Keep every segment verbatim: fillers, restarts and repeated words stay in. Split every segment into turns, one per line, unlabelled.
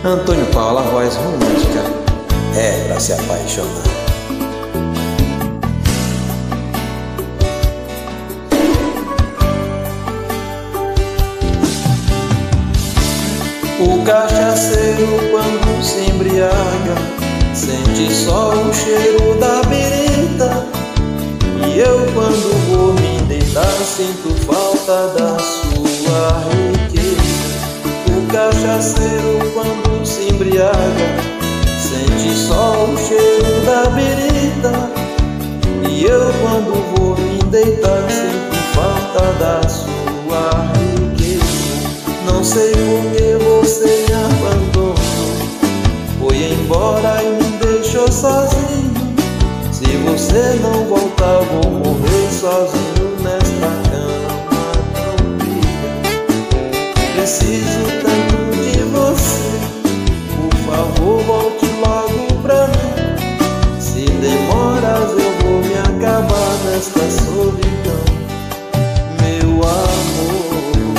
Antônio Paulo, a voz romântica é pra se apaixonar. O cachaceiro, quando se embriaga, sente só o cheiro da birita. E eu, quando vou me deitar, sinto falta da sua riqueza. O cachaceiro, quando se embriaga, sente só o cheiro da birita. E eu, quando vou me deitar, sinto falta da sua riqueza. Não sei por que você me abandonou, foi embora e me deixou sozinho. Se você não voltar, vou morrer sozinho nesta cama tão fria. Preciso tanto de você, por favor volte logo pra mim. Se demoras eu vou me acabar nesta solidão, meu amor.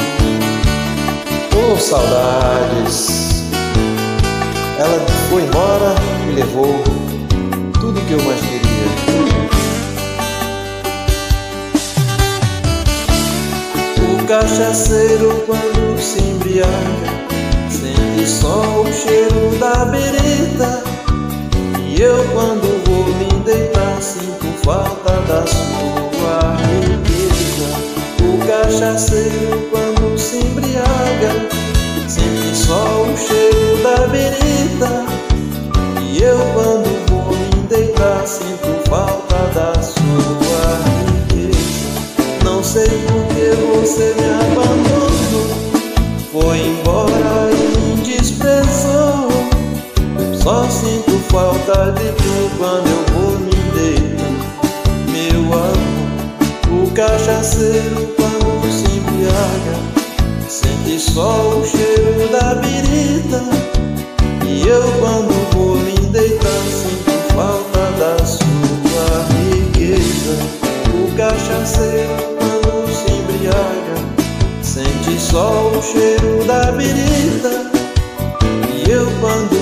Oh, saudades. Ela foi embora e levou tudo que eu mais queria. O cachaceiro, quando se embriaga, sente só o cheiro da birita. E eu, quando vou me deitar, sinto falta da sua riqueza. O cachaceiro, quando se embriaga, sente só o cheiro da birita. E eu, quando vou me deitar, sinto falta da sua riqueza. Não sei por que você me abandonou, foi embora e me desprezou. Só sinto falta de tu quando eu vou me deitar, meu amor. O cachaceiro, quando se embriaga, sente só o cheiro da birita. E eu, quando vou me deitar, sinto falta da sua riqueza. O cachaceiro, quando se embriaga, sente só o cheiro da birita. E eu, quando